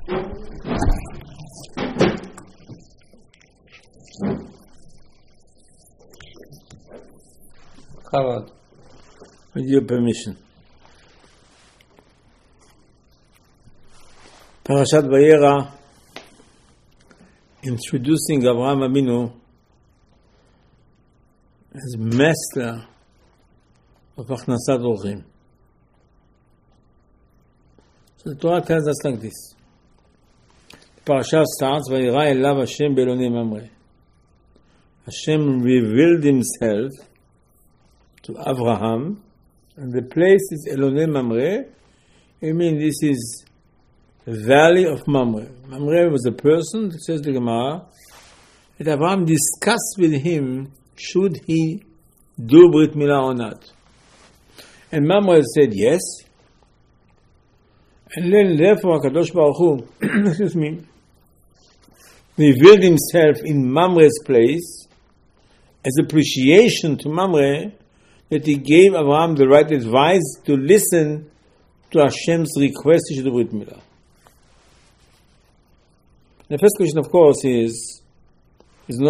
Chabad, with your permission. Parashat Vayera, introducing Avraham Avinu as master of Achnasat Orchim. So the Torah tells us like this. The parasha starts, Vayera elav Hashem be'elonei Mamre. Hashem revealed himself to Avraham, and the place is Elonei Mamre. I mean, this is the valley of Mamre. Mamre was a person, says the Gemara, that Avraham discussed with him, should he do Brit Milah or not. And Mamre said yes. And then therefore HaKadosh Baruch Hu, revealed himself in Mamre's place as appreciation to Mamre, that he gave Avraham the right advice to listen to Hashem's request to do Brit Milah. The first question, of course, is there's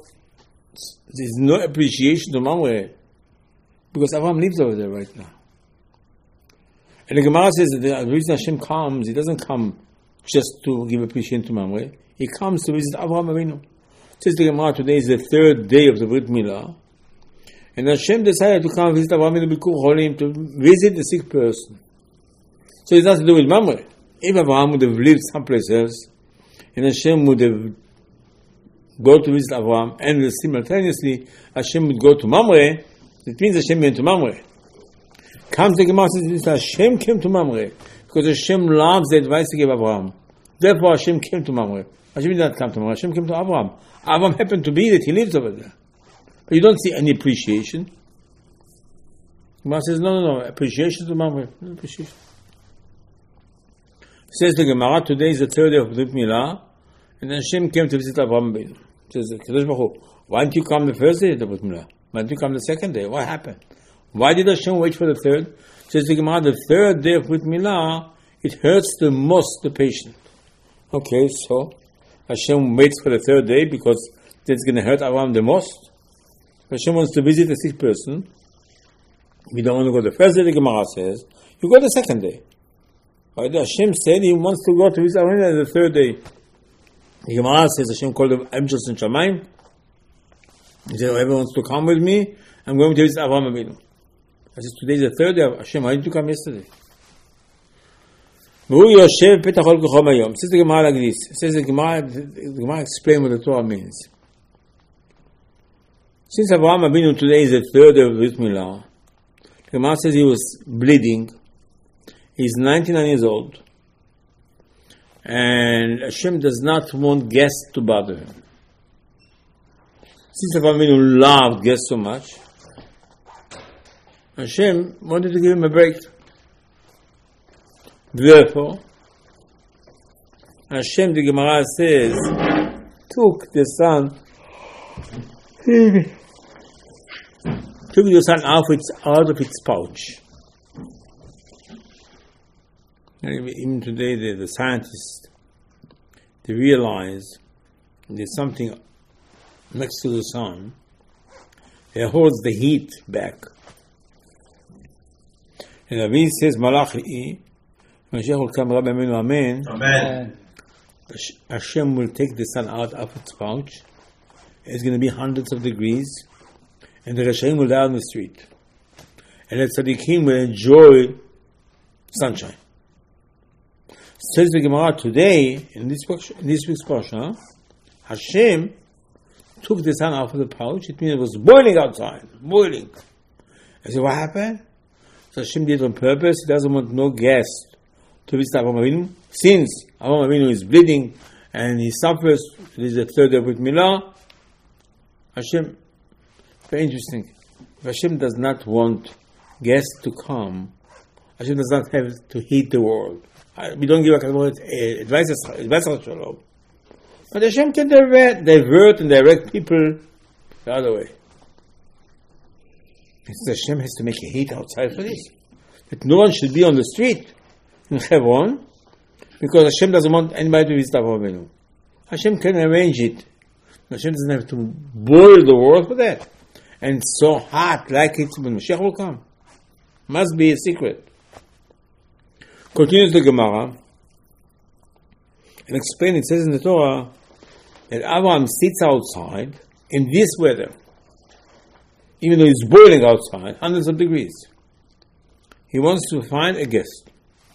no appreciation to Mamre because Avraham lives over there right now. And the Gemara says that the reason Hashem comes, he doesn't come just to give appreciation to Mamre. He comes to visit Avraham Avinu. Says the Gemara, today is the third day of the Brit Milah. And Hashem decided to come visit Avraham Avinu Bikur Cholim, to visit the sick person. So it's nothing to do with Mamre. If Avraham would have lived someplace else, and Hashem would have go to visit Avraham, and simultaneously Hashem would go to Mamre, it means Hashem went to Mamre. Comes the Gemara says Hashem came to Mamre because Hashem loves the advice he gave Avraham. Therefore Hashem came to Mamre. Hashem did not come to Mamre. Hashem came to Avraham. Avraham happened to be that he lives over there. But you don't see any appreciation. Gemara says, no, appreciation to Mamre. No appreciation. Says the Gemara, today is the third day of Brit Milah, and then Hashem came to visit Avraham Avinu. Says the Kadosh Baruch Hu, why didn't you come the first day of the Brit Milah? Why didn't you come the second day? What happened? Why did Hashem wait for the third? Says the Gemara, the third day of Brit Milah, it hurts the most the patient. Okay, so Hashem waits for the third day because that's going to hurt Avraham the most. Hashem wants to visit a sick person. We don't want to go the first day, the Gemara says. You go the second day. But Hashem said he wants to go to visit Avraham the third day. The Gemara says Hashem called the angels in Shamayim. He said, whoever wants to come with me, I'm going to visit Avraham Avinu. I said, today is the third day of Hashem. Why didn't you come yesterday? Says the Gemara like this. Says the Gemara explain what the Torah means. Since Avraham Avinu today is the third day of Brit Milah, the Gemara says he was bleeding. He's 99 years old. And Hashem does not want guests to bother him. Since Avraham Avinu loved guests so much, Hashem wanted to give him a break. Therefore, Hashem, the Gemara says, took the son out of its pouch. And even today, the scientists, they realize there's something next to the sun that holds the heat back. And David says, Malachi, Mashiach will come, Rabbi Aminu, Amen. Amen. Hashem will take the sun out of its pouch. It's going to be hundreds of degrees, and the Rashaim will die on the street. And the Tzaddikim will enjoy sunshine. Says the Gemara today, in this week's Parsha, Hashem took the sun out of the pouch. It means it was boiling outside, boiling. I said, what happened? So Hashem did it on purpose. He doesn't want no guest to visit Avraham Avinu. Since Avraham Avinu is bleeding and he suffers, it is the third day of Brit Milah. Hashem, very interesting. If Hashem does not want guests to come, Hashem does not have to heat the world. We don't give advice, but Hashem can divert and direct people the other way. Hashem has to make a heat outside for this. That no one should be on the street in Hebron Because Hashem doesn't want anybody to visit Avraham Avinu. Hashem can arrange it. Hashem doesn't have to boil the world for that. And it's so hot like it when Mashiach will come. Must be a secret. Continues the Gemara and explains, it says in the Torah that Abraham sits outside in this weather, even though it's boiling outside, hundreds of degrees. He wants to find a guest.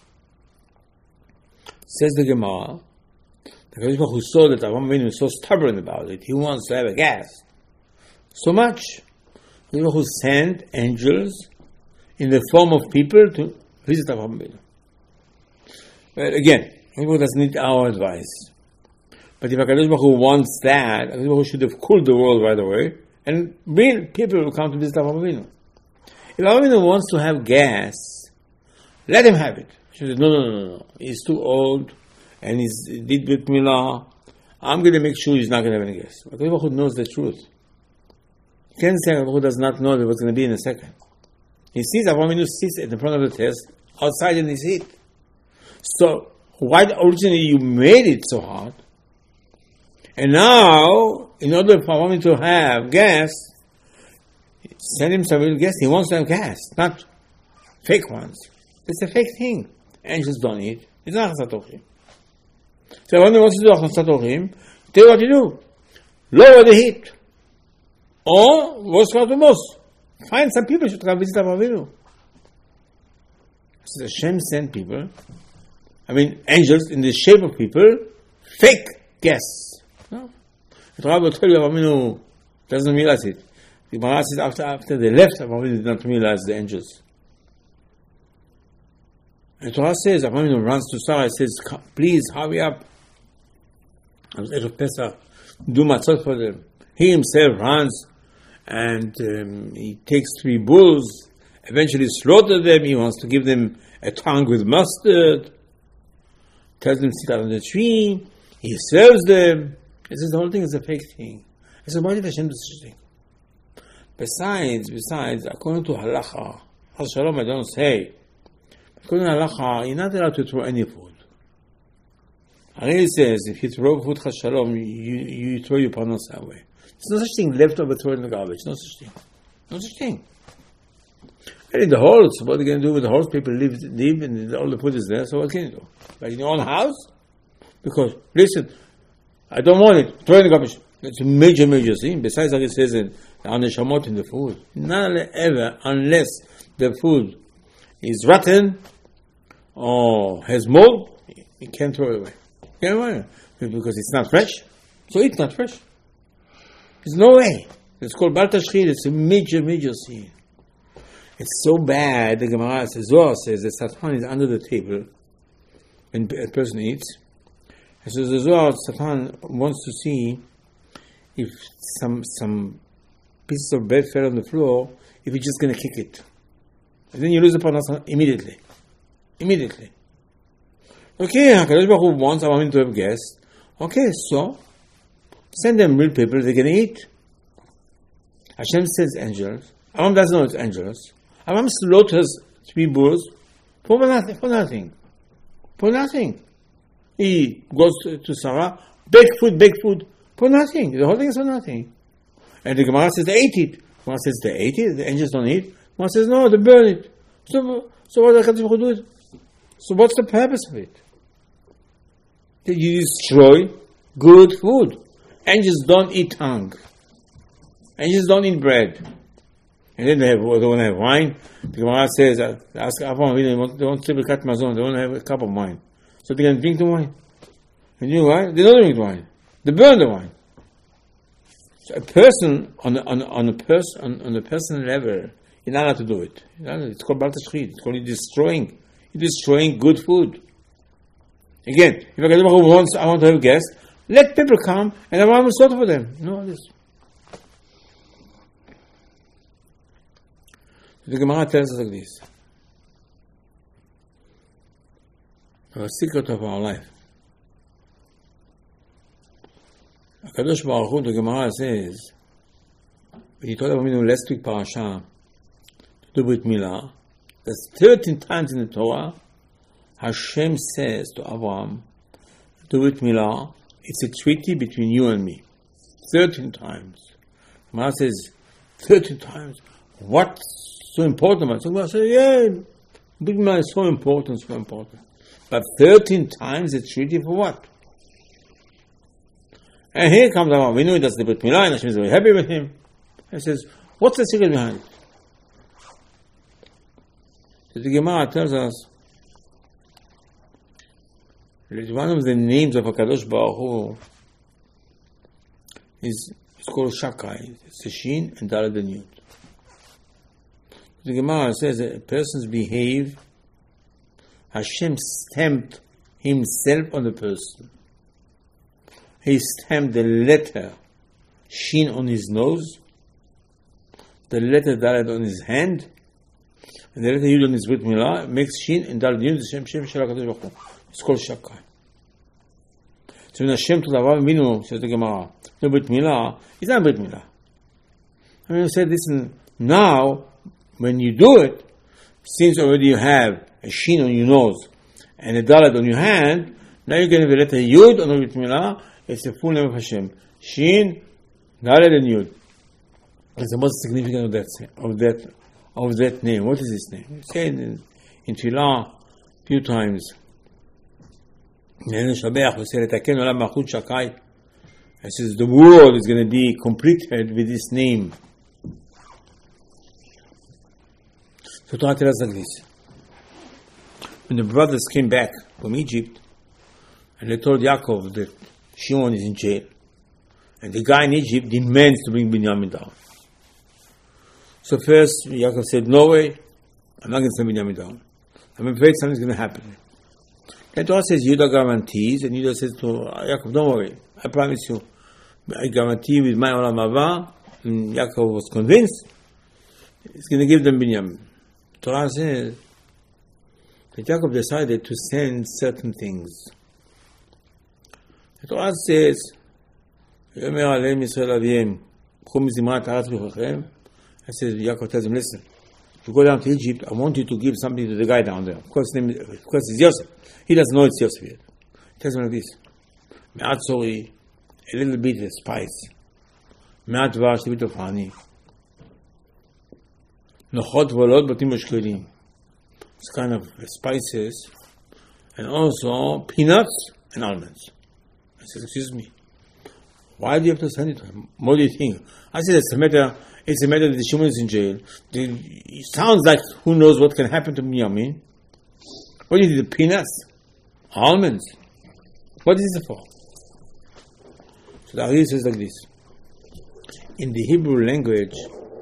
Says the Gemara, the Kadosh Baruch Hu saw that Avraham Avinu is so stubborn about it. He wants to have a guest so much. The Kadosh Baruch Hu sent angels in the form of people to visit Avraham Avinu. But again, Kadosh doesn't need our advice. But if Kadosh Baruch Hu wants that, Kadosh Baruch Hu should have cooled the world right away, and real people will come to visit Avraham Avinu. If Avraham Avinu wants to have gas, let him have it. She said, no. He's too old, and he did Brit Milah. I'm going to make sure he's not going to have any gas. But Kadosh Baruch Hu knows the truth. You can't say Kadosh Baruch Hu does not know what's going to be in a second. He sees Avraham Avinu sits in the front of the test, outside in his heat. So, why originally you made it so hot? And now, in order for Avraham Avinu to have gas, send him some real gas. He wants to have gas, not fake ones. It's a fake thing. Angels don't eat. It's not Achnasat Orchim. So when he wants to do Achnasat Orchim, tell you what to do. Lower the heat. Or, what's called the most? Find some people who should come visit Avraham Avinu. So Hashem sent people, angels in the shape of people, fake guests. No? The Torah will tell you Avraham Avinu doesn't realize it. The Gemara says after they left, Avraham Avinu did not realize the angels. The Torah says, Avraham Avinu runs to Sarah and says, please hurry up. I was Erev Pesach, do matzot for them. He himself runs and he takes 3 bulls, eventually slaughters them. He wants to give them a tongue with mustard, tells them to sit out on the tree. He serves them. He says the whole thing is a fake thing. I said, why did Hashem do such a thing? Besides, according to halacha, Chas Shalom, I don't say, according to halacha, you're not allowed to throw any food. Ariel says, if you throw food Chas Shalom, you throw your parnasa away. There's no such thing leftover thrown in the garbage. No such thing. And in the halls, what are you going to do with the halls? People live and all the food is there, so what can you do? Like in your own house? Because, listen, I don't want it. Throw in the garbage. It's a major sin. Besides, like it says on the shamot in the food. Not ever, unless the food is rotten or has mold, you can't throw it away. You can't throw it away. Because it's not fresh. So it's not fresh. There's no way. It's called Bal Tashchit. It's a major sin. It's so bad, the Gemara says, Zohar says that Satan is under the table when a person eats. And so the Zohar, Satan wants to see if some pieces of bread fell on the floor, if he's just going to kick it. And then you lose the parnasa immediately. Okay, HaKadosh Baruch Hu wants Avraham to have guests. Okay, so send them real people they can eat. Hashem sends angels. Avraham doesn't know it's angels. Avraham slaughters 3 bulls for nothing. He goes to Sarah, bake food, for nothing. The whole thing is for nothing. And the Gemara says they ate it. The Gemara says they ate it, the angels don't eat. The Gemara says no, they burn it. So what does HaKadosh Baruch Hu do it? So what's the purpose of it? That you destroy good food. Angels don't eat tongue. Angels don't eat bread. And then they want to have wine. The Gemara says, ask Avraham, they want to cut mazon, they want to have a cup of wine. So they can drink the wine. And you know why? They don't drink the wine. They burn the wine. So a person on the personal level, you're not allowed to do it. It's called Bal Tashchit. It's called you're destroying good food. Again, if HaKadosh Baruch Hu wants, I want to have guests, let people come and Avraham will slaughter for them. No, this. The Gemara tells us like this. A secret of our life. HaKadosh Baruch Hu, the Gemara says, when he told Avraham last week parasha to do Brit Milah, that's 13 times in the Torah, Hashem says to Avraham, the Brit Milah, it's a treaty between you and me. 13 times. Gemara says, 13 times. What's so important about it? So Gemara says, yeah, Brit Milah is so important. But 13 times a treaty for what? And here comes Avraham. We know that's the Brit Milah, and Hashem is very happy with him. He says, what's the secret behind it? So the Gemara tells us that one of the names of HaKadosh Baruch Hu is called Shakai. It's a Shin and Daled and Yud. The Gemara says that a person's behave, Hashem stamped himself on the person. He stamped the letter Shin on his nose, the letter Daled on his hand, and the letter Yud on his Brit Milah makes Shin and Daled Yud, the Shem Shel HaKadosh Baruch Hu. It's called Shakai. So when Hashem told Avraham Avinu, says the Gemara, the Brit Milah, it's not Brit Milah. I mean, he said, listen, now, when you do it, since already you have a Shin on your nose and a Daled on your hand, now you're going to have a letter Yud on the Brit Milah. It's the full name of Hashem. Shin, Daled, and Yud. It's the most significant of that name. What is this name? We say it in Tefillah a few times. It says the world is going to be completed with this name. So Torah tells us like this. When the brothers came back from Egypt and they told Yaakov that Shimon is in jail and the guy in Egypt demands to bring Binyamin down. So first Yaakov said, no way, I'm not going to send Binyamin down. I'm afraid something's going to happen. And Torah says Yehuda guarantees, and Yehuda says to Yaakov, don't worry, I promise you, I guarantee with my Olam Haba, and Yaakov was convinced, he's going to give them Binyamin. Torah says that Yaakov decided to send certain things. The Torah says, I says, Yaakov tells him, listen, if you go down to Egypt, I want you to give something to the guy down there. Of course, it's Yosef. He doesn't know it's Yosef yet. He tells him like this. Me'at sori, a little bit of spice. Me'at vash, a bit of honey. Nochot volot batim ushkelim. It's kind of spices. And also peanuts and almonds. I said, excuse me. Why do you have to send it to him? What do you think? I said, it's a matter that Shimon is in jail. It sounds like who knows what can happen to Binyamin. What do you think? The peanuts? Almonds? What is it for? So the Ari says like this. In the Hebrew language,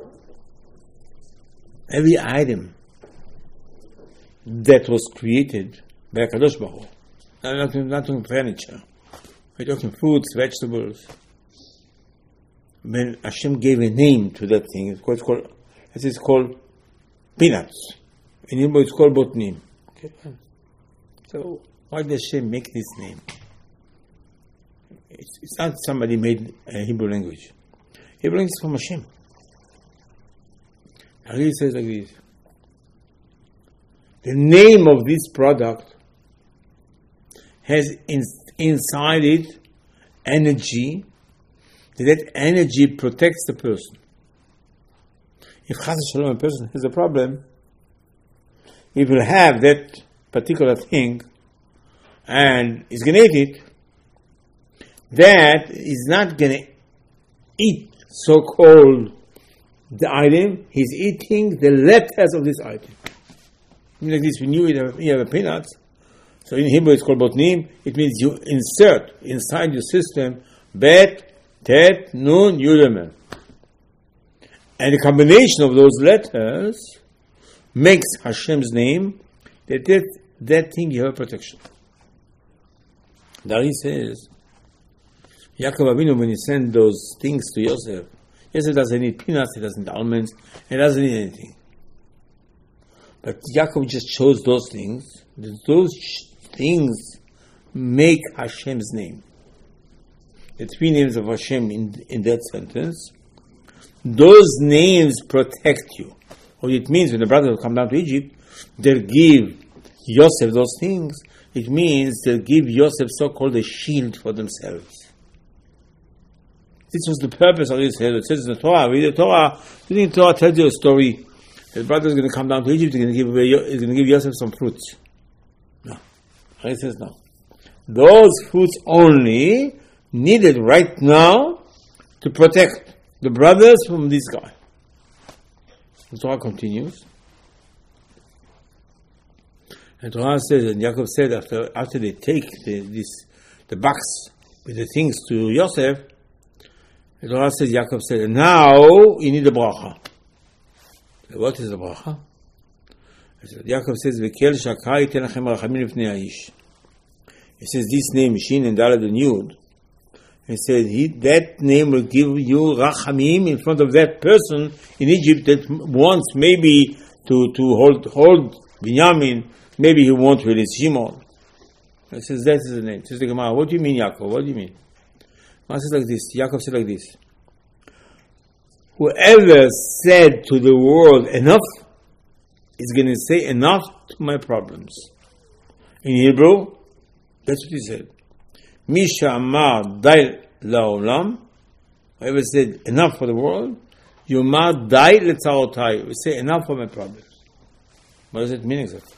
every item that was created by HaKadosh Baruch Hu, not talking furniture, we're talking fruits, vegetables. When Hashem gave a name to that thing, it's called peanuts. In Hebrew, it's called botnim. Okay. So why does Hashem make this name? It's not somebody made a Hebrew language. Hebrew language is from Hashem. He says like this. The name of this product has inside it energy. That energy protects the person. If Chas Shalom, a person has a problem, he will have that particular thing and is going to eat it. That is not going to eat so-called the item. He's eating the letters of this item. Like this, when you have a peanuts, so in Hebrew it's called botnim. It means you insert inside your system bet, tet, nun, yud, and the combination of those letters makes Hashem's name that thing you have protection. Dari says, Yaakov Avinu, when he sent those things to Yosef, Yosef doesn't need peanuts, he doesn't need almonds, he doesn't need anything. But Yaakov just chose those things. Those things make Hashem's name. The three names of Hashem in that sentence, those names protect you. What it means when the brothers come down to Egypt, they'll give Yosef those things, it means they'll give Yosef so-called a shield for themselves. This was the purpose of this. It says in the Torah, read the Torah. The Torah tells you a story. His brother is going to come down to Egypt. He's going to give Yosef some fruits. No. He says no. Those fruits only needed right now to protect the brothers from this guy. The Torah continues. And Torah says, and Yaakov said, after they take the box with the things to Yosef, the Torah says, Yaakov said, and now you need a bracha. What is the bracha? Yaakov says, V'kel shakai iten lachem rachamim lifnei ha'ish. He says, this name, Shin and Daled and Yud, he said, that name will give you rachamim in front of that person in Egypt that wants maybe to hold Binyamin. Maybe he won't release Shimon. He says, that is the name. Says the Gemara, what do you mean, Yaakov? What do you mean? Gemara says like this. Yaakov said like this. Whoever said to the world, enough, is going to say, enough to my problems. In Hebrew, that's what he said. Misha amar dai laolam. Whoever said, enough for the world, Yomar dai letzarotai. We say, enough for my problems. What does it mean exactly?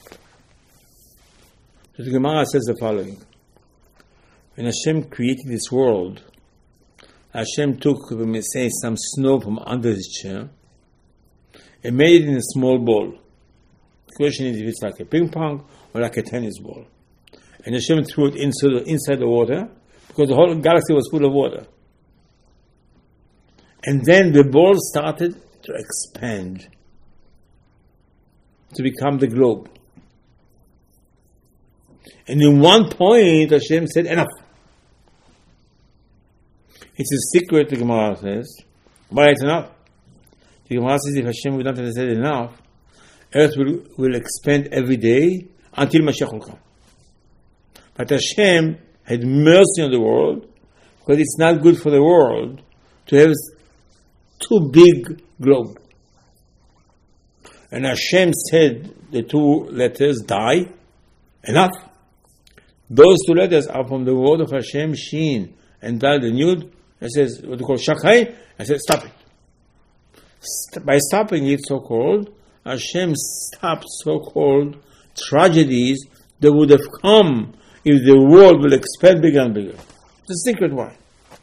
The Gemara says the following. When Hashem created this world, Hashem took, we may say, some snow from under his chair and made it in a small ball. The question is if it's like a ping pong or like a tennis ball. And Hashem threw it inside the water because the whole galaxy was full of water. And then the ball started to expand to become the globe. And in one point, Hashem said, enough. It's a secret, the Gemara says. Why it's enough? The Gemara says, if Hashem would not have said enough, earth will expand every day until Mashiach will come. But Hashem had mercy on the world because it's not good for the world to have too big globe. And Hashem said the two letters, die, enough. Those two letters are from the word of Hashem, Shin, and Dal, the Yud. It says, what they call Shakai. I said, stop it. By stopping it, so-called, Hashem stopped so-called tragedies that would have come if the world will expand bigger and bigger. The secret why.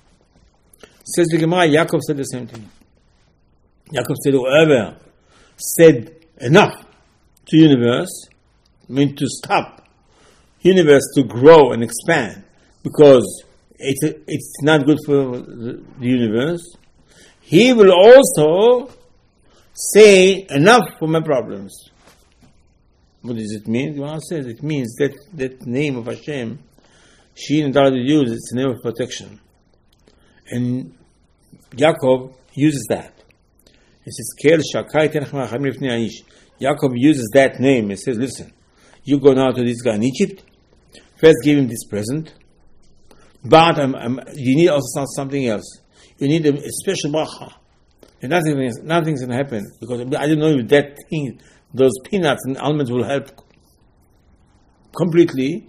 Says the Gemara, Yaakov said the same thing. Yaakov said, whoever said enough to universe, means to stop universe to grow and expand because it's not good for the universe, he will also say enough for my problems. What does it mean? The Gemara says it means that name of Hashem, Shin and Dal use, it's a name of protection. And Yaakov uses that. He says, Kel shakai ten lachem lifnei ha'ish. Yaakov uses that name. He says, listen, you go now to this guy in Egypt, first give him this present, but you need also something else. You need a special bracha. And nothing's going to happen because I don't know if that thing, those peanuts and almonds will help completely.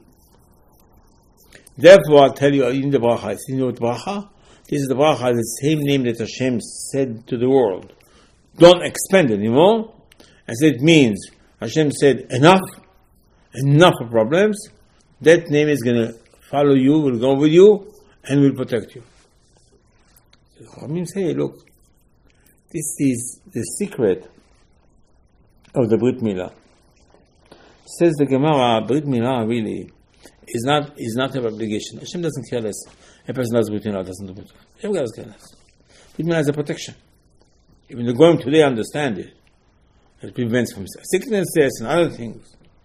Therefore, I'll tell you, you need the bracha. You know what bracha? This is the bracha, the same name that Hashem said to the world. Don't expand anymore. As it means, Hashem said, enough of problems. That name is going to follow you, will go with you, and will protect you. I mean, say, look, this is the secret of the Brit Milah. Says the Gemara, Brit Milah really is not an obligation. Hashem doesn't care less. A person does Brit Milah, doesn't do Brit Milah. Everybody does care less. Brit Milah is a protection. Even the Goyim today understand it. It prevents from sicknesses and other things.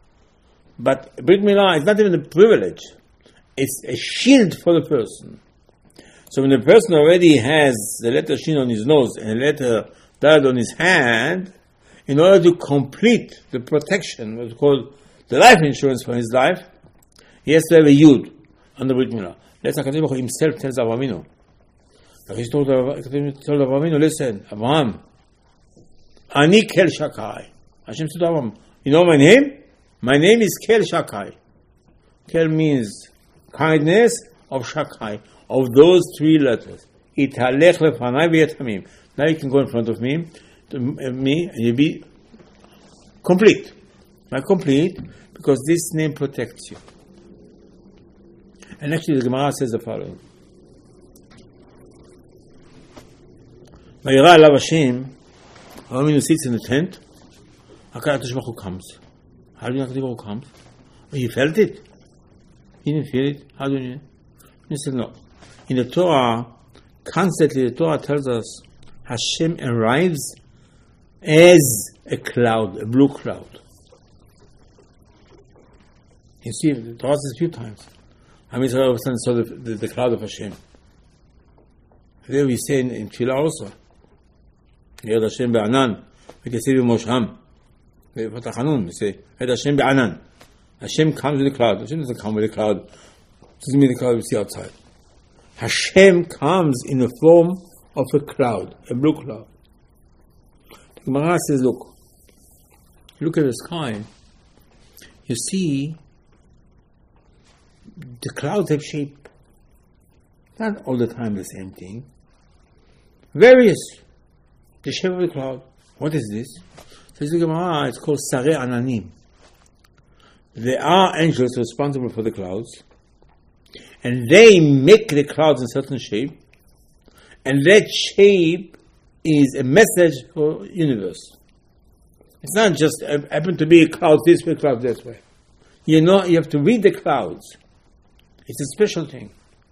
But Brit Milah is not even a privilege. It's a shield for the person. So when the person already has the letter Shin on his nose and the letter Dal on his hand, in order to complete the protection, what's called the life insurance for his life, he has to have a Yud on the Brit Milah. Let's HaKadosh Baruch Hu himself tells Avraham Avinu. He told Avraham Avinu, listen, Avraham, Ani Kel Shakai. Hashem said to Avraham, you know my name? My name is Kel Shakai. Kel means kindness of Shakai, of those three letters. Italech lefanai v'yetamim. Now you can go in front of me, and you'll be complete. Not complete, because this name protects you. And actually the Gemara says the following. Vayira alav Hashem, Avinu sits in the tent, HaKadosh Baruch Hu comes. How do you know HaKadosh Baruch Hu comes? Oh, you felt it? You didn't feel it? How do you know? He said no. In the Torah, constantly the Torah tells us Hashem arrives as a cloud, a blue cloud. You see, the Torah says a few times. How many times all of a sudden saw the cloud of Hashem? There we say in Tefillah also. Yod Hashem be'anan, v'kesiv v'mosham. We say, Yod Hashem be'anan. Hashem comes with the cloud. Hashem doesn't come with the cloud. It doesn't mean the cloud we see outside. Hashem comes in the form of a cloud, a blue cloud. The Gemara says, look at the sky. You see, the clouds have shape. Not all the time the same thing. Various. The shape of the cloud. What is this? Says the Gemara, it's called Sarei Ananim. There are angels responsible for the clouds, and they make the clouds in a certain shape, and that shape is a message for the universe. It's not just happen to be a cloud this way, cloud that way. You have to read the clouds. It's a special thing.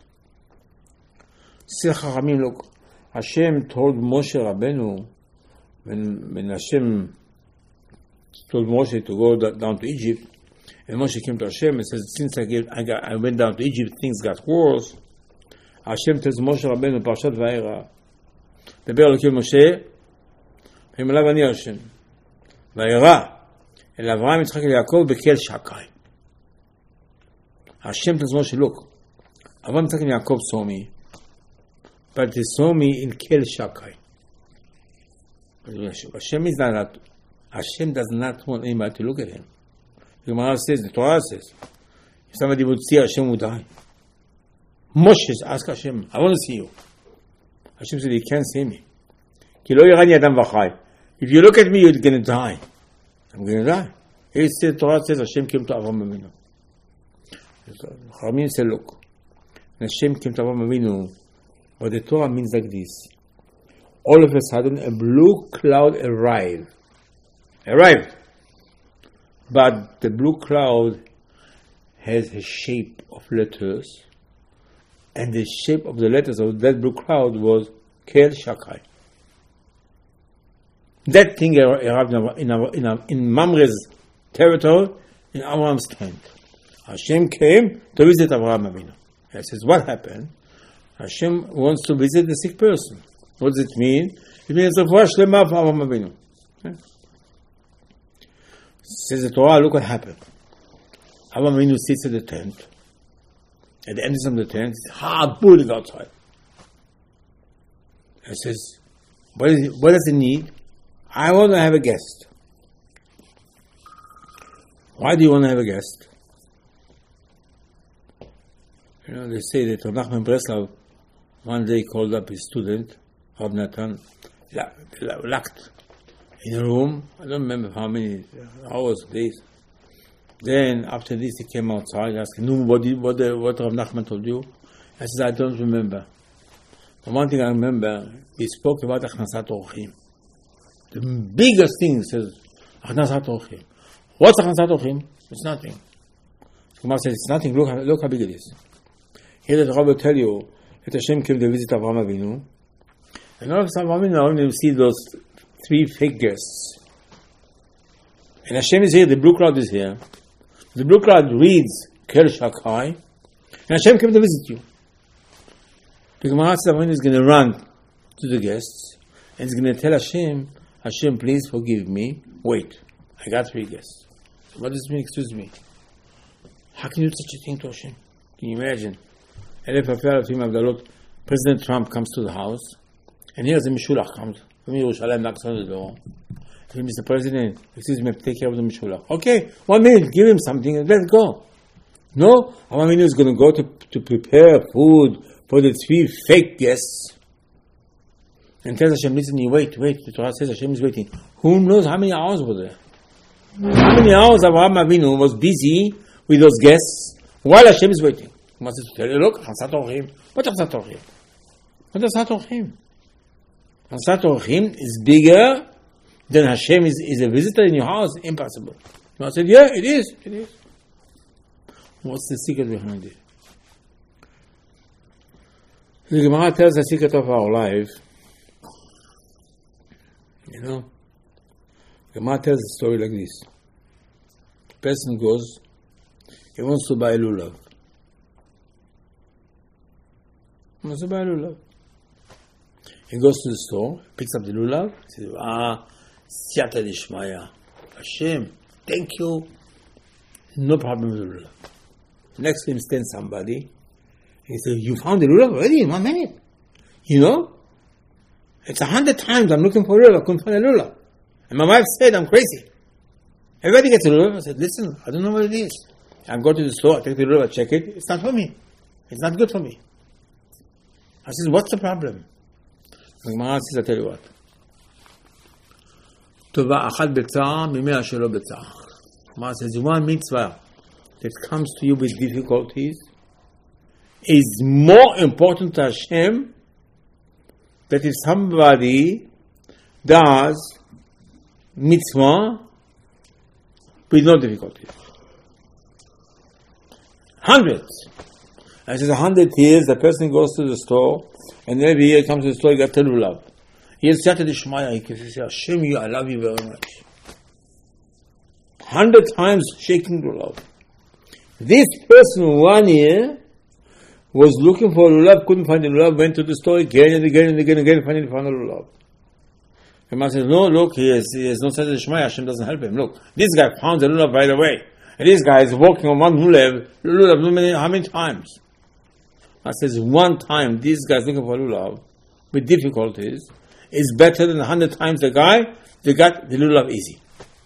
Look, Hashem told Moshe Rabbeinu, when Hashem told Moshe to go down to Egypt, and Moshe came to Hashem and says, since I went down to Egypt, things got worse. Hashem tells Moshe Rabbeinu, Parshat Vayera, דבר אלוקים משה, ומלאו אני השם. וירא אל אברהם, יצחק ויעקב בקל שקי. Hashem tells Moshe, look, Avraham, Yitzchak, and Yaakov saw me, but they saw me in Kel Shakai. Hashem does not want anybody to look at him. The Gemara says, the Torah says, if somebody would see Hashem, would die. Moshe asked Hashem, I want to see you. Hashem said, you can't see me. If you look at me, you're going to die. I'm going to die. Here the Torah says, Hashem came to Avraham Avinu. Chachamim said, look, Hashem came to Avraham Avinu, but the Torah means like this. All of a sudden, a blue cloud arrived. But the blue cloud has a shape of letters, and the shape of the letters of that blue cloud was Kel Shakai. That thing arrived in Mamre's territory, in Abraham's tent. Hashem came to visit Avraham Avinu. He says, what happened? Hashem wants to visit the sick person. What does it mean? It means the Refuah Shlema for Avraham Avinu. Okay? Says the Torah, look what happened. Avraham Avinu sits in the tent. At the entrance of the tent, it's hard bullet outside. He says, what does it need? I want to have a guest. Why do you want to have a guest? They say that Rav Nachman Breslav one day called up his student, Rav Natan, locked in a room. I don't remember how many hours, days. Then after this, he came outside, asked him, what Rav Nachman told you? I said, I don't remember. But one thing I remember, he spoke about Achnasat Orchim. The biggest thing, he says, Achnasat Orchim. What's Achnasat Orchim? It's nothing. Kumar says, it's nothing, look how big it is. Here the Torah will tell you that Hashem came to visit Avraham Avinu. And all of a sudden, Avraham Avinu, you see those three figures. And Hashem is here, the blue cloud is here. The blue cloud reads Kel Shakai, and Hashem came to visit you. The Gemara says Avraham is going to run to the guests, and he's going to tell Hashem, Hashem, please forgive me. Wait, I got three guests. What does it mean? Excuse me. How can you do such a thing to Hashem? Can you imagine? President Trump comes to the house, and here's a Mishulach comes from Yerushalayim, knocks on the door, Hey, Mr. President, excuse me, take care of the Mishulach. Okay, 1 minute, give him something and let's go. No, Avraham Avinu is going to go to prepare food for the 3 fake guests. And tells Hashem, listen, you wait. The Torah says Hashem is waiting. Who knows how many hours were there? How many hours Avraham Avinu was busy with those guests while Hashem is waiting? He wants to tell you, look, Hansat Orchim. What is Hansat Orchim? What is Hansat Orchim? Hansat Orchim is bigger than Hashem is a visitor in your house. Impossible. I said, yeah, it is. What's the secret behind it? The Gemara tells the secret of our life. You know, the Gemara tells a story like this. A person goes, he wants to buy a lulav. He goes to the store, picks up the lulav, says, Siyata Dishmaya. Hashem, thank you. No problem with the lulav. Next to him stands somebody. He says, you found the lulav already in 1 minute? You know? It's 100 times I'm looking for a lulav. I couldn't find a lulav. And my wife said, I'm crazy. Everybody gets a lulav. I said, listen, I don't know what it is. I go to the store, I take the lulav, I check it. It's not for me. It's not good for me. I said, what's the problem? The Gemara says, I tell you what. Tova achad b'tzara, mimea shelo b'tzara. Gemara says, one mitzvah that comes to you with difficulties is more important to Hashem that if somebody does mitzvah with no difficulties. Hundreds. And says 100 years, the person goes to the store, and every year he comes to the store, he got lulav. He has Siyata Dishmaya, he says, Hashem, I love you very much. 100 times shaking lulav. This person 1 year was looking for lulav, couldn't find the lulav, went to the store again and again, finally found the lulav. The man says, no, look, he has no Siyata Dishmaya, Hashem doesn't help him. Look, this guy found the lulav right away. And this guy is walking on one lulav how many times? I says, 1 time this guy is looking for lulav with difficulties is better than 100 times the guy that got the lulav easy.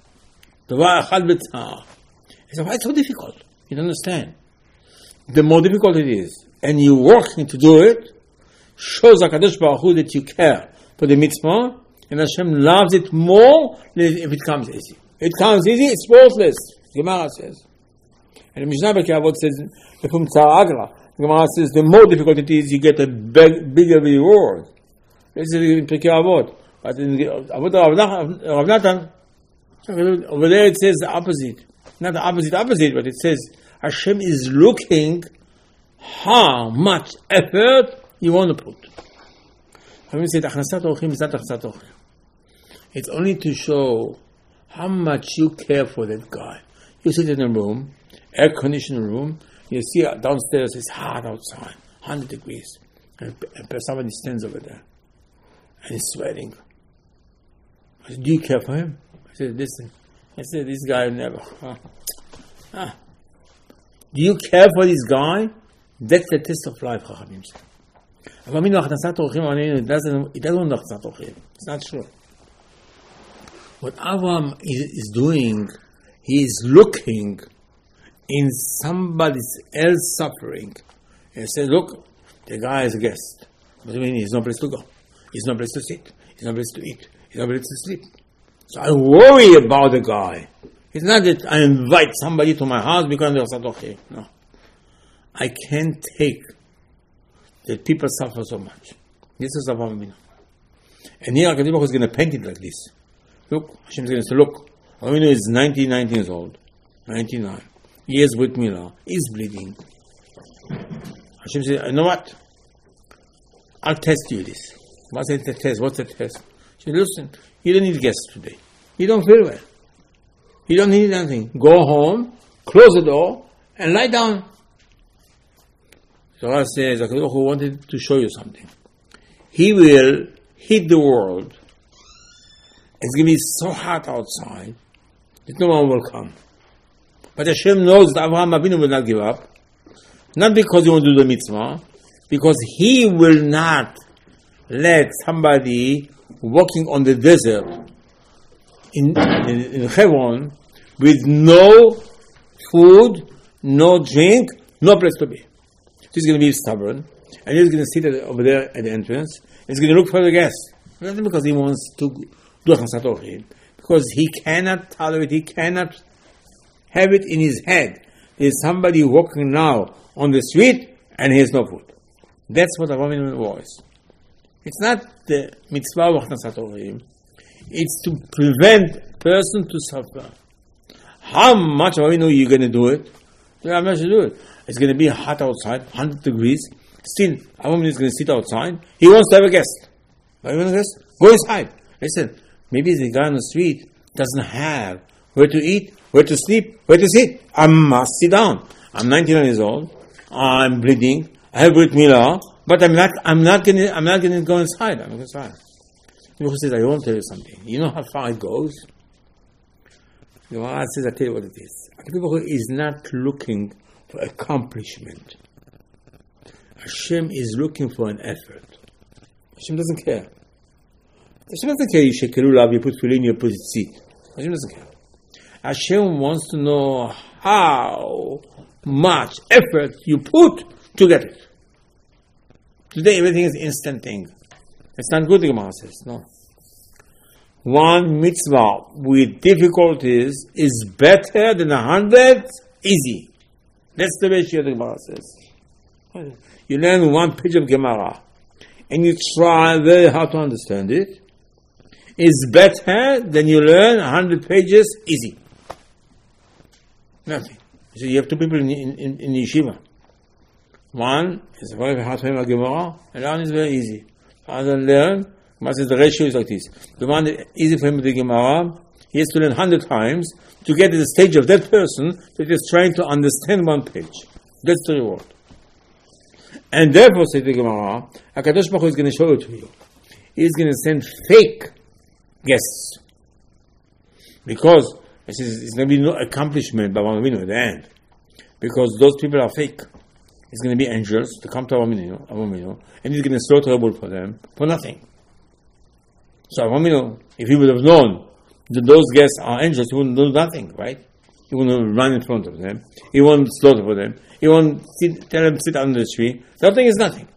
He said, why it's so difficult? You don't understand. The more difficult it is, and you're working to do it, shows HaKadosh Baruch Hu that you care for the mitzvah, and Hashem loves it more than if it comes easy. It comes easy, it's worthless. Gemara says. And the Mishnah Pirkei Avot says, from Tzara Agra, Gemara says, the more difficult it is, you get a bigger reward. This is in Pirkei Avot. But in Avot Rav Natan, over there it says the opposite. Not the opposite, but it says, Hashem is looking how much effort you want to put. When we say, Achnasat Orchim is not Achnasat Orchim. It's only to show how much you care for that guy. You sit in a room, air-conditioned room, you see downstairs it's hot outside, 100 degrees, and somebody stands over there, and he's sweating. I said, do you care for him? I said, listen, this guy never. Do you care for this guy? That's the test of life, Chachamim said. It doesn't know Achnasat Orchim. It's not true. What Avram is doing, he is looking in somebody else suffering and says, look, the guy is a guest. What do you mean? He has no place to go. He has no place to sit. He has no place to eat. He has no place to sleep. So I worry about the guy. It's not that I invite somebody to my house because they're Achnasat Orchim. No. I can't take that people suffer so much. This is Avraham Avinu. And here HaKadosh Baruch Hu is going to paint it like this. Look, Hashem is going to say, look, Avinu is 19 years old. 99. He is with Milah. He's bleeding. Hashem says, you know what? I'll test you this. What's the test? What's the test? She said, listen, you don't need guests today. You don't feel well. You don't need anything. Go home, close the door, and lie down. So Allah says, HaKadosh Baruch Hu wanted to show you something. He will hit the world. It's going to be so hot outside that no one will come. But Hashem knows that Avraham Avinu will not give up. Not because he wants to do the mitzvah, because he will not let somebody walking on the desert in Hebron with no food, no drink, no place to be. He's going to be stubborn, and he's going to sit over there at the entrance. He's going to look for the guests. Not because he wants to do Achnasat Orchim, because he cannot tolerate, he cannot have it in his head. There's somebody walking now on the street, and he has no food. That's what Avraham Avinu was. It's not the mitzvah of Achnasat Orchim. It's to prevent person to suffer. How much Avraham Avinu you're going to do it? How much to do it? It's going to be hot outside, 100 degrees. Still, Avraham Avinu is going to sit outside. He wants to have a guest. Go inside. Listen, maybe the guy on the street doesn't have where to eat, where to sleep, where to sit. I must sit down. I'm 99 years old. I'm bleeding. I have Brit Milah, but I'm not going to go inside. I'm going inside. He says, I want to tell you something. You know how far it goes? The Gemara says, I tell you what it is. People is not looking for accomplishment. Hashem is looking for an effort. Hashem doesn't care. Hashem doesn't care you shekelu love, you put tefillin, you put seat. Hashem doesn't care. Hashem wants to know how much effort you put to get it. Today everything is instant thing. It's not good, the Gemara says. No. One mitzvah with difficulties is better than 100 easy. That's the way the Gemara says. You learn one page of Gemara and you try very hard to understand it. It's better than you learn 100 pages easy. Nothing. So you have two people in yeshiva. One is very hard to learn Gemara, and the other is very easy. The other learn. The ratio is like this. The one that is easy for him with the Gemara, he has to learn 100 times to get to the stage of that person that is trying to understand one page. That's the reward. And therefore, says the Gemara, HaKadosh Baruch Hu is going to show it to you. He's going to send fake guests. Because it's going to be no accomplishment by Avraham Avinu at the end. Because those people are fake. It's going to be angels to come to Avraham Avinu, and he's going to slaughter a bull for them for nothing. So Avraham Avinu, if he would have known that those guests are angels, he wouldn't do nothing, right? He wouldn't run in front of them. He won't slaughter for them. He won't tell them to sit under the tree. The whole thing is nothing.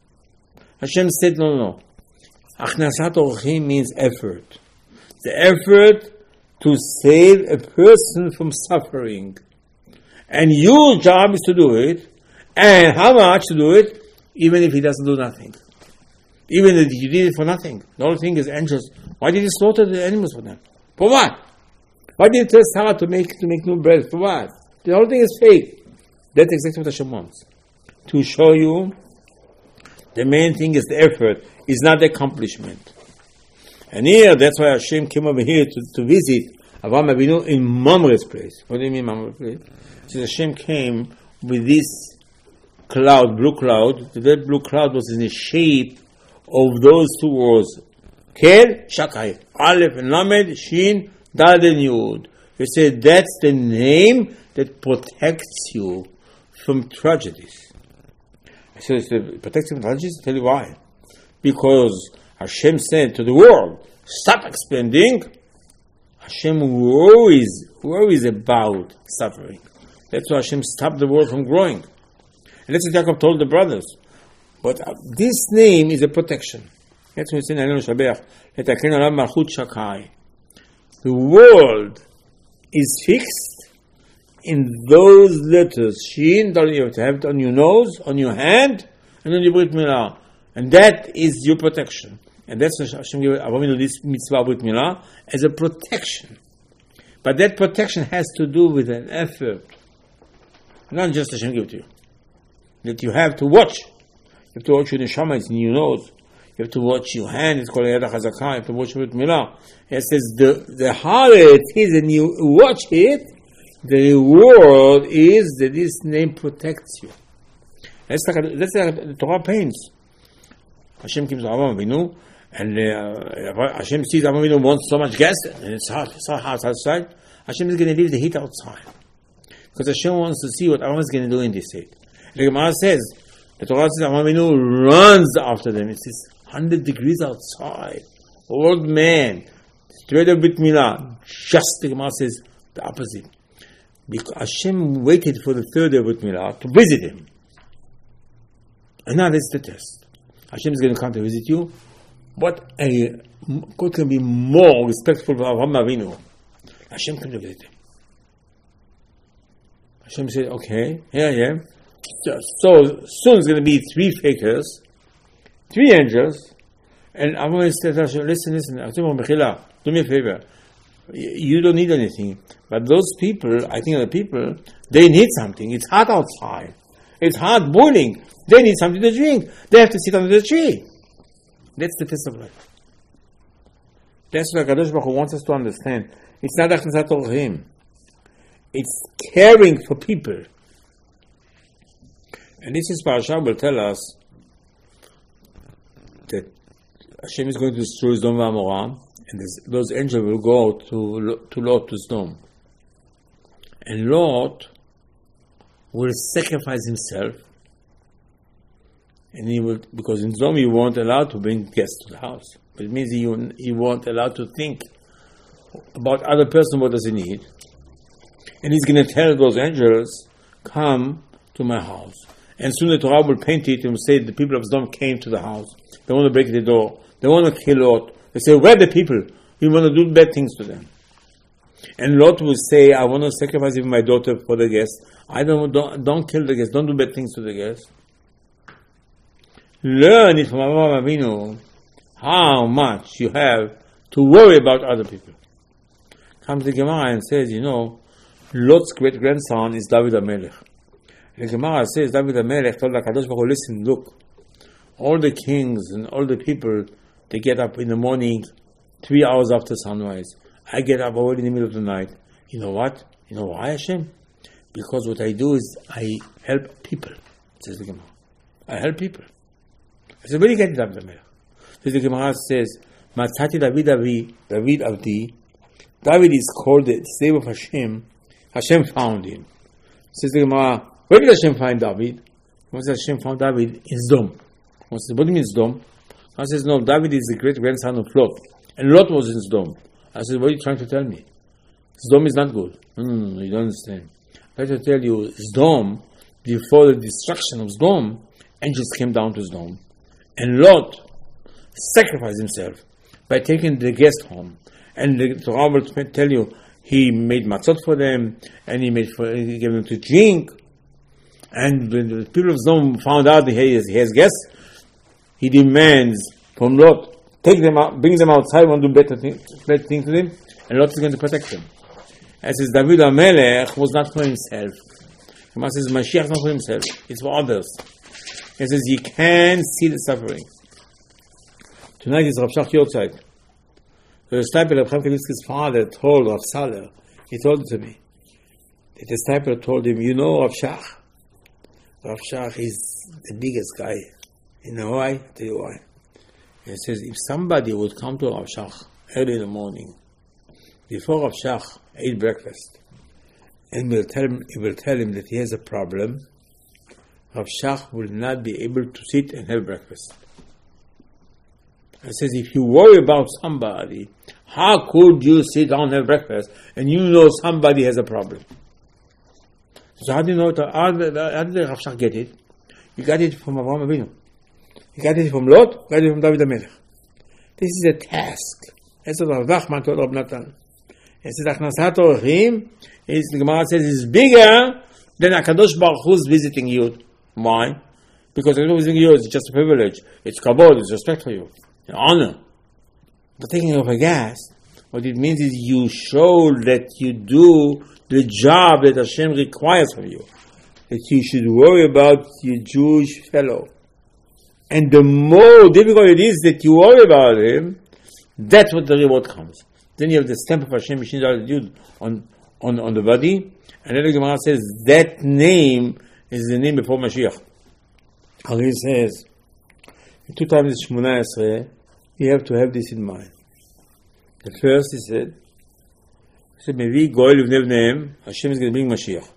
Hashem said, no. Achnasat Orchim means effort. The effort to save a person from suffering. And your job is to do it. And how much to do it? Even if he doesn't do nothing. Even if you did it for nothing. The whole thing is angels. Why did he slaughter the animals for them? For what? Why did he tell Sarah to make new bread? For what? The whole thing is fake. That's exactly what Hashem wants. To show you the main thing is the effort, is not the accomplishment. And here, that's why Hashem came over here to visit Avraham Avinu in Mamre's place. What do you mean Mamre's place? So Hashem came with this cloud, blue cloud. That blue cloud was in the shape of those two words. Kel, Shakai. Aleph and Lamed, Shin, Dal and Yud. He said that's the name that protects you from tragedies. I said it protects you from tragedies? I'll tell you why. Because Hashem said to the world, stop expanding. Hashem worries about suffering. That's why Hashem stopped the world from growing. And that's what Yaakov told the brothers. But this name is a protection. That's what we say in Alenu Shabbat. Letaken alav malchut shakai. The world is fixed in those letters. Shin, you have to have it on your nose, on your hand, and on your Brit Milah. And that is your protection. And that's what Hashem gave Avraham Avinu this mitzvah Brit Milah as a protection. But that protection has to do with an effort. Not just Hashem give it to you. That you have to watch. You have to watch your neshama, it's in your nose. You have to watch your hand, it's called Yad HaChazakah. You have to watch Brit Milah. It says the harder it is and you watch it, the reward is that this name protects you. That's like the Torah paints. Hashem gives Avraham Avinu, and Hashem sees Avraham Avinu wants so much gas, and it's hot outside. Hashem is going to leave the heat outside. Because Hashem wants to see what Avraham is going to do in this heat. The Gemara says, the Torah says Avraham Avinu runs after them. It says 100 degrees outside. Old man, Seder Brit Milah. Just the Gemara says the opposite. Because Hashem waited for the third day of Brit Milah to visit him. And now that's the test. Hashem is going to come to visit you. God can be more respectful of Avraham Avinu. Hashem came to visit him. Hashem said, okay, here I am. So soon it's going to be 3 fakers, 3 angels, and I'm going to say to Hashem, listen, do me a favor. You don't need anything. But those people, I think the people, they need something. It's hot outside. It's hot boiling. They need something to drink. They have to sit under the tree. That's the test of life. That's what HaKadosh Baruch Hu wants us to understand. It's not Achnasat Orchim. It's caring for people. And this is Parashah will tell us that Hashem is going to destroy Sodom and Gomorrah, and those angels will go to Lot, to Sodom. And Lot will sacrifice himself, and he will, because in Sodom you weren't allowed to bring guests to the house. But it means you weren't allowed to think about other person, what does he need. And he's going to tell those angels, come to my house. And soon the Torah will paint it and will say the people of Sodom came to the house. They want to break the door. They want to kill Lot. They say, where are the people? We want to do bad things to them. And Lot will say, I want to sacrifice even my daughter for the guests. Don't kill the guests. Don't do bad things to the guests. Learn it from Avraham Avinu how much you have to worry about other people. Comes the Gemara and says, Lot's great-grandson is David HaMelech. The Gemara says, David HaMelech told HaKadosh Baruch Hu, listen, look, all the kings and all the people, they get up in the morning, 3 hours after sunrise. I get up already in the middle of the night. You know what? You know why, Hashem? Because what I do is I help people, says the Gemara. I help people. I said, where do you get David HaMelech? So the Gemara says, Matzati David Avdi. David is called the slave of Hashem. Hashem found him. Says the Gemara, where did Hashem find David? What says Hashem found David? In Sodom. What do you mean Sodom? I says, no, David is the great-grandson of Lot. And Lot was in Sodom. I said, what are you trying to tell me? Sodom is not good. You don't understand. I have to tell you, Sodom, before the destruction of Sodom, angels came down to Sodom. And Lot sacrificed himself by taking the guest home. And the Torah will tell you, he made matzot for them, and he gave them to drink. And when the people of Sodom found out that he has guests, he demands from Lot, take them out, bring them outside, want to do bad things to them, and Lot is going to protect them. As says David HaMelech was not for himself. Gemara says Mashiach is not for himself, it's for others. He says you can see the suffering. Tonight is Rav Shach Yortzeit. The disciple of Chaim Kanievsky's father told Rav Saller, he told it to me, that the disciple told him, Rav Shach? Rav Shach is the biggest guy. You know why? I'll tell you why. He says, if somebody would come to Rav Shach early in the morning, before Rav Shach ate breakfast, and will tell him that he has a problem, Rav Shach will not be able to sit and have breakfast. He says, if you worry about somebody, how could you sit down and have breakfast and you know somebody has a problem? So how do you know? How did Rav Shach get it? You got it from Avraham Avinu. You got it from Lot. You got it from David HaMelech. This is a task. That's what Rav Nachman told Rav Natan. He says, Achnasat Orchim, the Gemara says, is bigger than HaKadosh Baruch Hu is visiting you. Why? Because HaKadosh visiting you is just a privilege. It's kavod, it's respect for you. Honor. But taking off a gas, what it means is you show that you do the job that Hashem requires from you. That you should worry about your Jewish fellow. And the more difficult it is that you worry about him, that's what the reward comes. Then you have the stamp of Hashem on the body, and then the Gemara says that name is the name before Mashiach. He says, 2 times 18, you have to have this in mind. The first, he said, maybe Goel Ivnei Bneihem, Hashem is going to bring Mashiach.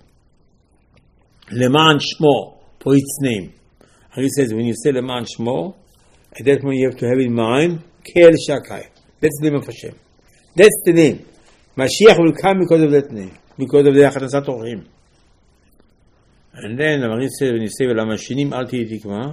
Leman Shmo, for its name. And he says, when you say Leman Shmo, at that point you have to have in mind, Kel Shakai. That's the name of Hashem. That's the name. Mashiach will come because of that name, because of the Achanasat Orchim. And then the Maharal says, when you say, "V'lamashinim al tihi tikva,"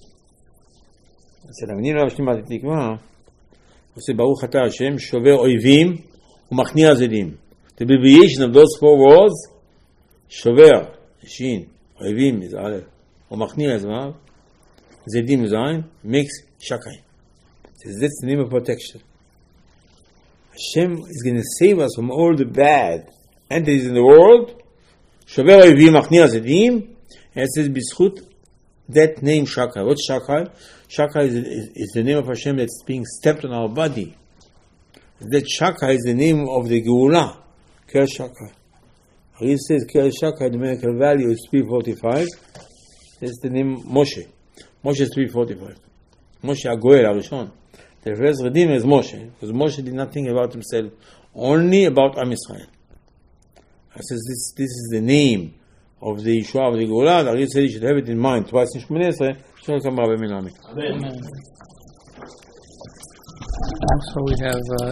said, "V'lamashinim al tihi tikva," he said, "Baruch atah Hashem, shover oivim u'machni azedim." The abbreviation of those 4 words, shover, shin, oivim is aleph, u'machni is vav, zedim is ayin, makes shakai. Says, that's the name of protection. Hashem is going to save us from all the bad entities in the world. Shover oivim machni azedim, and it says, b'zchut that name Shakai. What's Shakai? Shakai is the name of Hashem that's being stepped on our body. That Shakai is the name of the Geulah. Ker Shakai. He says Ker Shakai, the numerical value is 345. That's the name Moshe. Moshe is 345. Moshe Agoel Arishon. The first Redeemer is Moshe, because Moshe did not think about himself, only about Am Yisrael. I says this is the name of the Yeshua of the Geulah. The Arizal said you should have it in mind twice in Shmoneh Esrei. Amen. Also we have